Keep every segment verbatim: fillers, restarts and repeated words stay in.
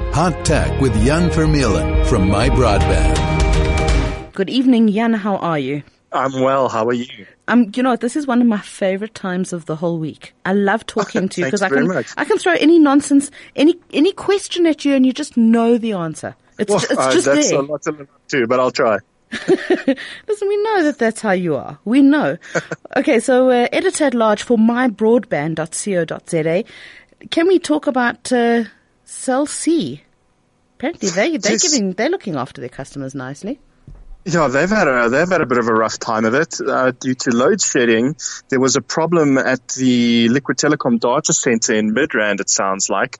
Hot Tech with Jan Vermeulen from My Broadband. Good evening, Jan. How are you? I'm well. How are you? Um, you know, this is one of my favorite times of the whole week. I love talking to you because I very can much. I can throw any nonsense, any any question at you, and you just know the answer. It's Well, it's uh, just that's there. a lot to live up to, but I'll try. Listen, we know that that's how you are. We know. Okay, so uh, editor at large for my broadband dot co dot za. Can we talk about uh, Cell C? Apparently, they they're Yes. giving they're looking after their customers nicely. Yeah, they've had a they've had a bit of a rough time of it uh, due to load shedding. There was a problem at the Liquid Telecom data center in Midrand, it sounds like,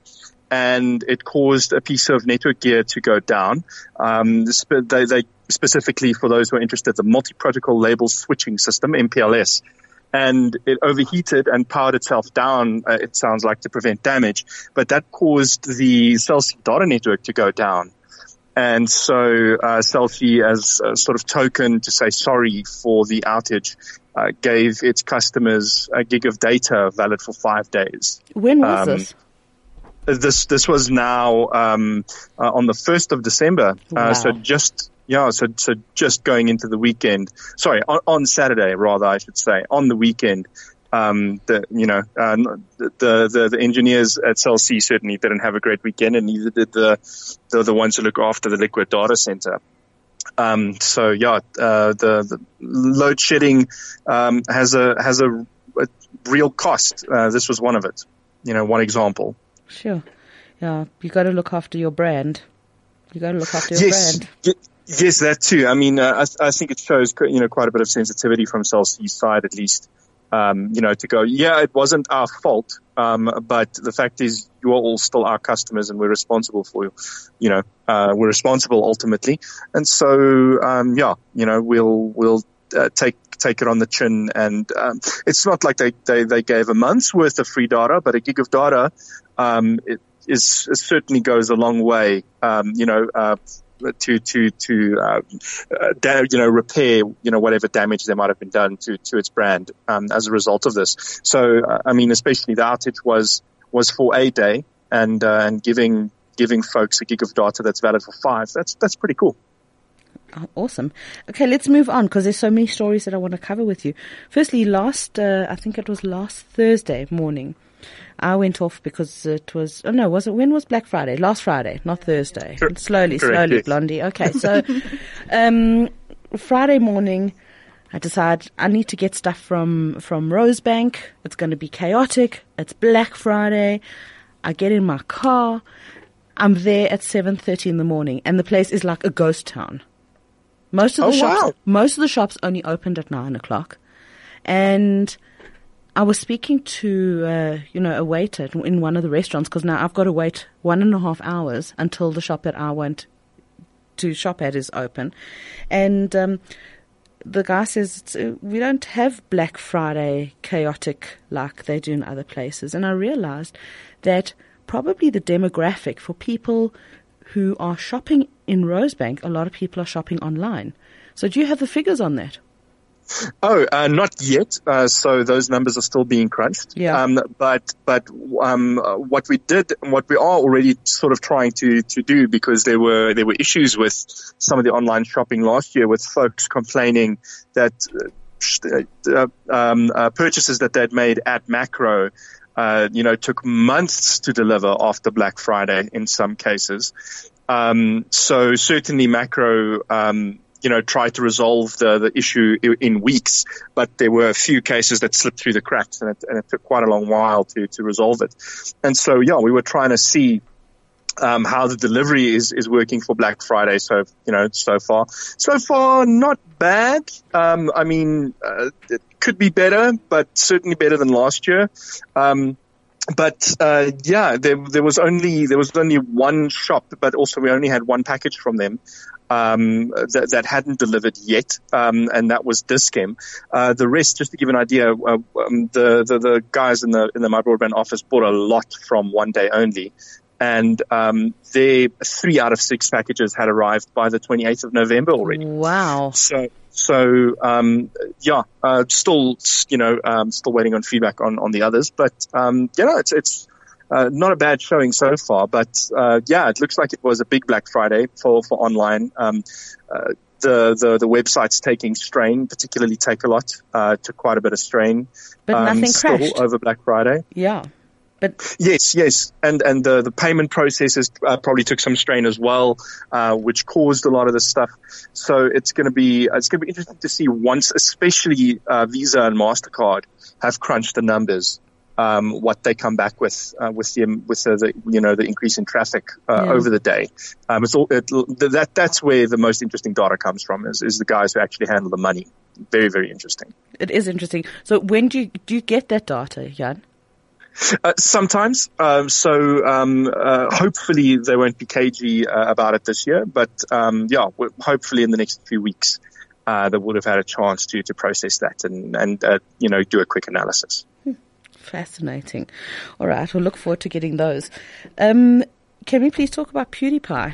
and it caused a piece of network gear to go down. Um, spe- they, they specifically, for those who are interested, the multi-protocol label switching system, M P L S. And it overheated and powered itself down, uh, it sounds like, to prevent damage. But that caused the Cell C data network to go down. And so uh, Cell C, as a sort of token to say sorry for the outage, uh, gave its customers a gig of data valid for five days. When was Um, this? This this was now um, uh, on the first of December. Wow. Uh, so just yeah, so so just going into the weekend. Sorry, on, on Saturday rather, I should say, on the weekend. Um, the you know uh, the, the the engineers at Cell C certainly didn't have a great weekend, and neither did the the, the ones who look after the Liquid data center. Um, so yeah, uh, the, the load shedding um, has a has a, a real cost. Uh, this was one of it. You know, one example. Sure. Yeah, you got to look after your brand. You got to look after your Yes, brand. y- yes, that too. I mean, uh, I, I think it shows, you know, quite a bit of sensitivity from Cell C's side, at least. Um, you know, to go, yeah, it wasn't our fault, um, but the fact is, you are all still our customers, and we're responsible for you. You know, uh, we're responsible ultimately, and so, um, yeah, you know, we'll we'll uh, take take it on the chin, and um, it's not like they, they they gave a month's worth of free data, but a gig of data, um, it is it certainly goes a long way. Um, you know. Uh, to to to uh, uh, da- you know repair you know whatever damage there might have been done to to its brand um, as a result of this. So uh, I mean, especially the outage was was for a day, and uh, and giving giving folks a gig of data that's valid for five. That's that's pretty cool. Oh, awesome. Okay, let's move on because there's so many stories that I want to cover with you. Firstly, last uh, I think it was last Thursday morning, I went off because it was, oh no, was it, when was Black Friday? Last Friday, not Thursday. Sure. Slowly, Correct, slowly, yes. Blondie. Okay, so, um, Friday morning, I decide I need to get stuff from, from Rosebank. It's going to be chaotic. It's Black Friday. I get in my car. I'm there at seven thirty in the morning, and the place is like a ghost town. Most of the Oh, shops, wow. most of the shops only opened at nine o'clock. And I was speaking to, uh, you know, a waiter in one of the restaurants because now I've got to wait one and a half hours until the shop that I went to shop at is open. And um, the guy says, "It's, uh, we don't have Black Friday chaotic like they do in other places." And I realized that probably the demographic for people who are shopping in Rosebank, a lot of people are shopping online. So do you have the figures on that? Oh, uh, not yet. Uh, so those numbers are still being crunched. Yeah. Um, but but um, uh, what we did, what we are already sort of trying to to do, because there were there were issues with some of the online shopping last year, with folks complaining that uh, uh, um, uh, purchases that they'd made at Macro, uh, you know, took months to deliver after Black Friday in some cases. Um, so certainly Macro. Um, you know, try to resolve the, the issue in weeks, but there were a few cases that slipped through the cracks, and it, and it took quite a long while to, to resolve it. And so, yeah, we were trying to see um, how the delivery is, is working for Black Friday. So, you know, so far, so far, not bad. Um, I mean, uh, it could be better, but certainly better than last year. Um, But uh, yeah, there, there was only there was only one shop, but also we only had one package from them um, that, that hadn't delivered yet, um, and that was Dis-Chem. Uh, the rest, just to give an idea, uh, um, the, the the guys in the in the My Broadband office bought a lot from One Day Only, and um, their three out of six packages had arrived by the twenty-eighth of November already. Wow! So. So, um, yeah, uh, still, you know, um, still waiting on feedback on, on the others, but, um, you know, it's, it's, uh, not a bad showing so far. But uh, yeah, it looks like it was a big Black Friday for for online. Um, uh, the the the website's taking strain, particularly Takealot, uh, took quite a bit of strain. But um, nothing still crashed over Black Friday. Yeah. But yes, yes, and and the the payment processes uh, probably took some strain as well, uh, which caused a lot of this stuff. So it's going to be it's going to be interesting to see once, especially uh, Visa and Mastercard have crunched the numbers, um, what they come back with uh, with the with the, the you know the increase in traffic uh, yeah. over the day. Um, it's all it, that that's where the most interesting data comes from is is the guys who actually handle the money. Very very interesting. It is interesting. So when do you do you get that data, Jan? Uh, sometimes, um, so um, uh, hopefully they won't be cagey uh, about it this year. But um, yeah, hopefully in the next few weeks uh, they would have had a chance to to process that and and uh, you know do a quick analysis. Hmm. Fascinating. All right, we'll look forward to getting those. Um, can we please talk about PewDiePie?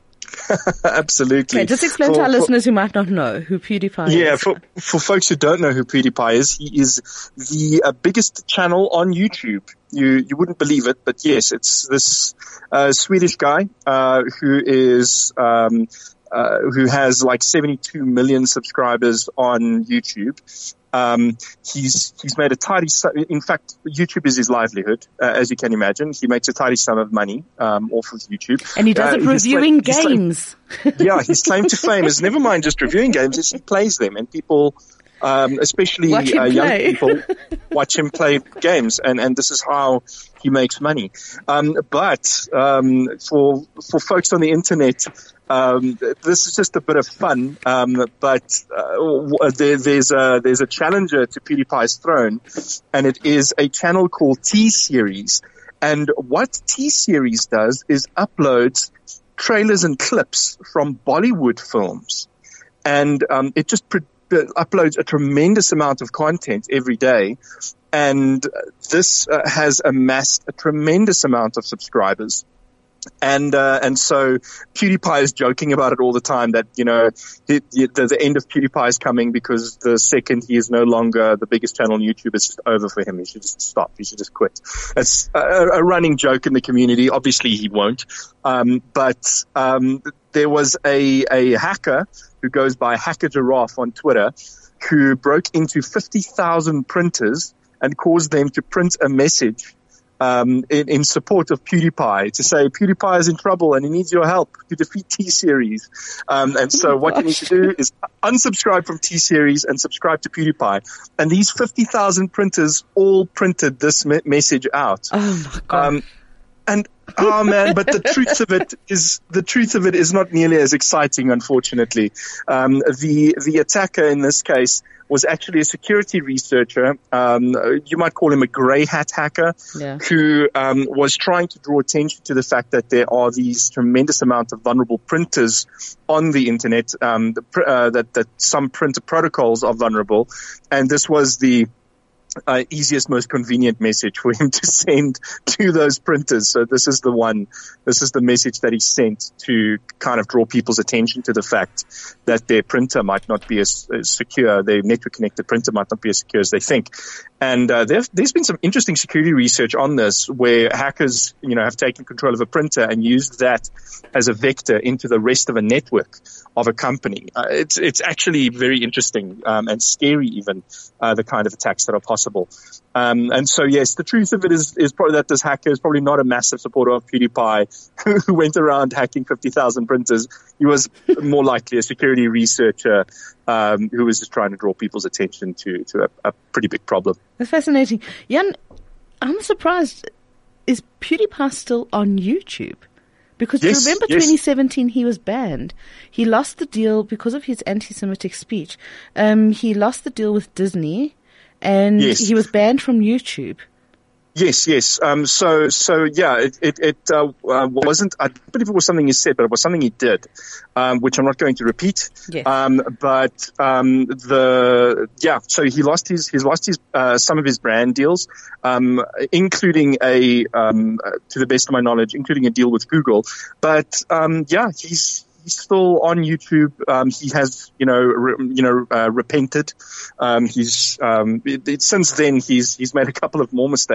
Absolutely. Okay, just explain for, to our for, listeners who might not know who PewDiePie yeah, is. Yeah, for, for folks who don't know who PewDiePie is, he is the uh, biggest channel on YouTube. You you wouldn't believe it, but yes, it's this uh, Swedish guy uh, who is um, uh, who has like seventy-two million subscribers on YouTube. Um, he's, he's made a tidy, in fact, YouTube is his livelihood, uh, as you can imagine. He makes a tidy sum of money, um, off of YouTube. And he does uh, it reviewing claim, games. Claim, yeah, his claim to fame is never mind just reviewing games, it's he plays them and people, um, especially uh, young people watch him play games and, and this is how he makes money. Um, but, um, for, for folks on the internet, Um, this is just a bit of fun, um, but uh, there, there's a there's a challenger to PewDiePie's throne, and it is a channel called T-Series. And what T-Series does is uploads trailers and clips from Bollywood films, and um, it just pre- uploads a tremendous amount of content every day. And this uh, has amassed a tremendous amount of subscribers. And, uh, and so PewDiePie is joking about it all the time that, you know, the, the, the end of PewDiePie is coming because the second he is no longer the biggest channel on YouTube, it's just over for him. He should just stop. He should just quit. It's a, a running joke in the community. Obviously he won't. Um, but, um, there was a, a hacker who goes by Hacker Giraffe on Twitter who broke into fifty thousand printers and caused them to print a message Um, in, in support of PewDiePie to say PewDiePie is in trouble and he needs your help to defeat T-Series. Um, and so oh what gosh. you need to do is unsubscribe from T-Series and subscribe to PewDiePie. And these fifty thousand printers all printed this me- message out. Oh my God. Um, and oh man, but the truth of it is, the truth of it is not nearly as exciting, unfortunately. Um, the, the attacker in this case was actually a security researcher. Um, you might call him a grey hat hacker, yeah. who um, was trying to draw attention to the fact that there are these tremendous amount of vulnerable printers on the internet. Um, the, uh, that that some printer protocols are vulnerable, and this was the Uh, easiest, most convenient message for him to send to those printers. So this is the one, this is the message that he sent to kind of draw people's attention to the fact that their printer might not be as, as secure, their network connected printer might not be as secure as they think. And uh, there's, there's been some interesting security research on this where hackers, you know, have taken control of a printer and used that as a vector into the rest of a network of a company. Uh, it's, it's actually very interesting, um, and scary even, uh, the kind of attacks that are possible. Um, and so yes, the truth of it is, is probably that this hacker is probably not a massive supporter of PewDiePie who went around hacking fifty thousand printers. He was more likely a security researcher, um, who was just trying to draw people's attention to, to a, a pretty big problem. That's fascinating. Jan, I'm surprised. Is PewDiePie still on YouTube? Because yes, you remember yes. twenty seventeen, he was banned. He lost the deal because of his anti-Semitic speech. Um, he lost the deal with Disney, and yes. he was banned from YouTube. Yes, yes. Um, so, so yeah, it, it, it uh, uh, wasn't, I don't believe it was something he said, but it was something he did, um, which I'm not going to repeat. Yes. Um, but, um, the, yeah, so he lost his, he's lost his, uh, some of his brand deals, um, including a, um, uh, to the best of my knowledge, including a deal with Google. But, um, yeah, he's, He's still on YouTube. Um, he has, you know, re, you know, uh, repented. Um, he's, um, it, it, since then he's, he's made a couple of more mistakes.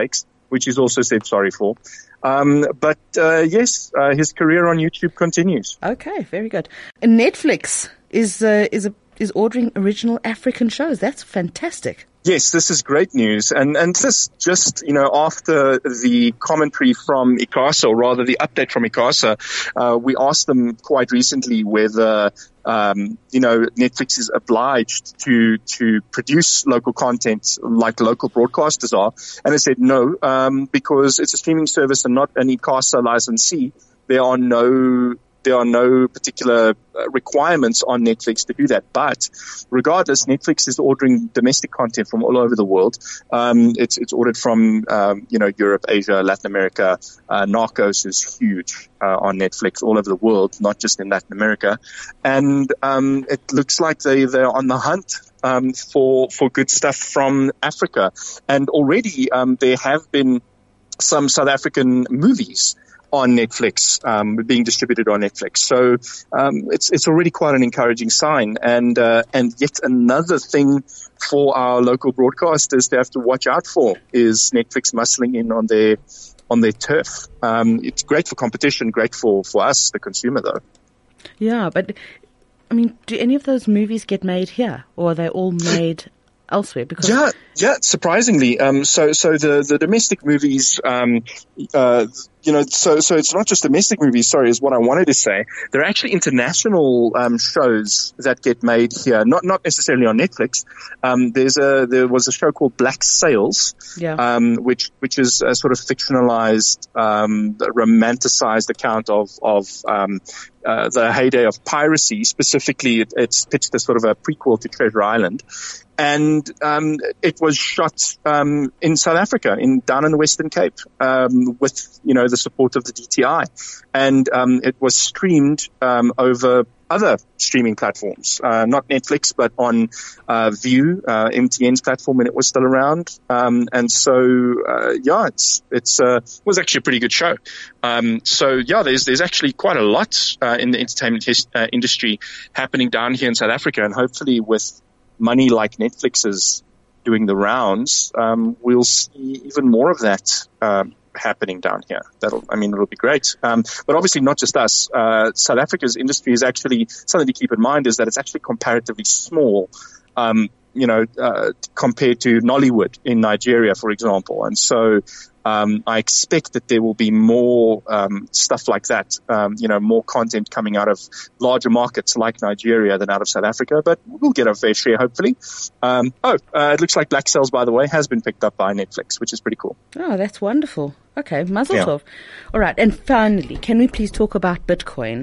which he's also said sorry for. Um, but uh, yes, uh, his career on YouTube continues. Okay, very good. And Netflix is uh, is a, is ordering original African shows. That's fantastic. Yes, this is great news. And, and this just, you know, after the commentary from ICASA, or rather the update from ICASA, uh, we asked them quite recently whether, um, you know, Netflix is obliged to, to produce local content like local broadcasters are. And they said no, um, because it's a streaming service and not an ICASA licensee. There are no There are no particular requirements on Netflix to do that. But regardless, Netflix is ordering domestic content from all over the world. Um, it's, it's ordered from, um, you know, Europe, Asia, Latin America. Uh, Narcos is huge, uh, on Netflix all over the world, not just in Latin America. And, um, it looks like they, they're on the hunt, um, for, for good stuff from Africa. And already, um, there have been some South African movies on Netflix, um, being distributed on Netflix. So, um, it's, it's already quite an encouraging sign. And, uh, and yet another thing for our local broadcasters to have to watch out for is Netflix muscling in on their, on their turf. Um, it's great for competition, great for, for us, the consumer though. Yeah, but I mean, do any of those movies get made here, or are they all made elsewhere? Because yeah, yeah, surprisingly. Um, so, so the, the domestic movies, um, uh, you know, so, so it's not just domestic movies, sorry, is what I wanted to say. There are actually international, um, shows that get made here, not, not necessarily on Netflix. Um, there's a, there was a show called Black Sails, yeah. um, which, which is a sort of fictionalized, um, romanticized account of, of, um, uh, the heyday of piracy. Specifically, it, it's pitched as sort of a prequel to Treasure Island. And, um, it was shot, um, in South Africa, in, down in the Western Cape, um, with, you know, the support of the D T I. And, um, it was streamed, um, over other streaming platforms, uh, not Netflix, but on, uh, View, uh, M T N's platform when it was still around. Um, and so, uh, yeah, it's, it's, uh, it was actually a pretty good show. Um, so yeah, there's, there's actually quite a lot, uh, in the entertainment his, uh, industry happening down here in South Africa. And hopefully with money like Netflix is doing the rounds, um, we'll see even more of that, um, happening down here. That'll, I mean, it'll be great. Um, but obviously not just us. Uh, South Africa's industry is actually something to keep in mind is that it's actually comparatively small, um, you know, uh, compared to Nollywood in Nigeria, for example. And so, um, I expect that there will be more, um, stuff like that, um, you know, more content coming out of larger markets like Nigeria than out of South Africa, but we'll get our fair share, hopefully. Um, oh, uh, it looks like Black Sails, by the way, has been picked up by Netflix, which is pretty cool. Oh, that's wonderful. Okay, mazel Yeah. tov. All right, and finally, can we please talk about Bitcoin?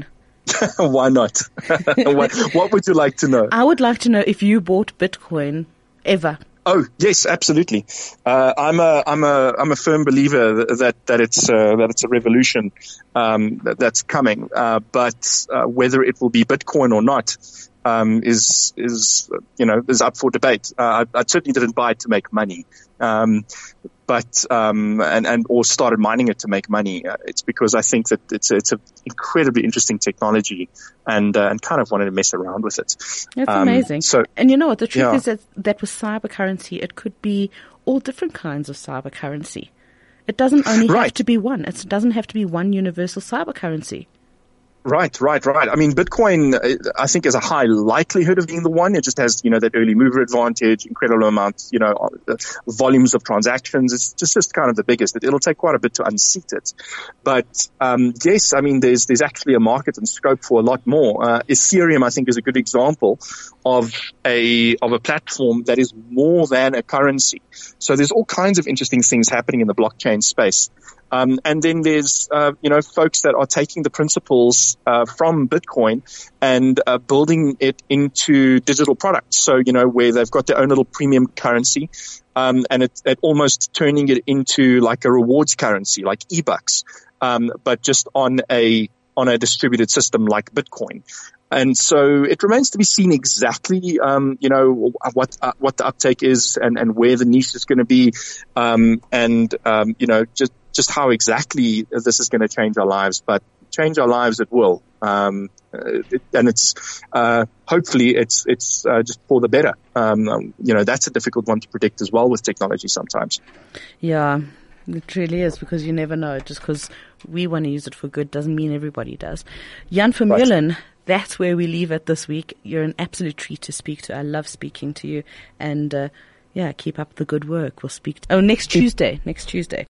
Why not? what, what would you like to know? I would like to know if you bought Bitcoin ever. Oh, yes, absolutely. Uh, I'm a, I'm a, I'm a firm believer that, that it's, uh, that it's a revolution, um, that, that's coming. Uh, but, uh, whether it will be Bitcoin or not, um, is, is, you know, is up for debate. Uh, I, I certainly didn't buy it to make money. Um, but, um, and, and, or started mining it to make money. Uh, it's because I think that it's, it's an incredibly interesting technology and, uh, and kind of wanted to mess around with it. That's Um, amazing. So, And you know what? The truth yeah. is that, that with cyber currency, it could be all different kinds of cyber currency. It doesn't only have Right. to be one. It doesn't have to be one universal cyber currency. Right, right, right. I mean, Bitcoin, uh, I think, has a high likelihood of being the one. It just has, you know, that early mover advantage, incredible amount, you know, uh, volumes of transactions. It's just, just kind of the biggest. It, it'll take quite a bit to unseat it. But, um, yes, I mean, there's, there's actually a market and scope for a lot more. Uh, Ethereum, I think, is a good example of a, of a platform that is more than a currency. So there's all kinds of interesting things happening in the blockchain space. Um, and then there's, uh, you know, folks that are taking the principles, uh, from Bitcoin and, uh, building it into digital products. So, you know, where they've got their own little premium currency, um, and it, it almost turning it into like a rewards currency, like e-bucks, um, but just on a, on a distributed system like Bitcoin. And so it remains to be seen exactly, um, you know, what, uh, what the uptake is and, and where the niche is going to be. Um, and, um, you know, just, just how exactly this is going to change our lives, but change our lives it will. Um, it, and it's, uh, hopefully it's, it's, uh, just for the better. Um, you know, that's a difficult one to predict as well with technology sometimes. Yeah. It really is, because you never know. Just because we want to use it for good doesn't mean everybody does. Jan Vermeulen, right. That's where we leave it this week. You're an absolute treat to speak to. I love speaking to you. And, uh, yeah, keep up the good work. We'll speak. T- oh, next Tuesday. Next Tuesday.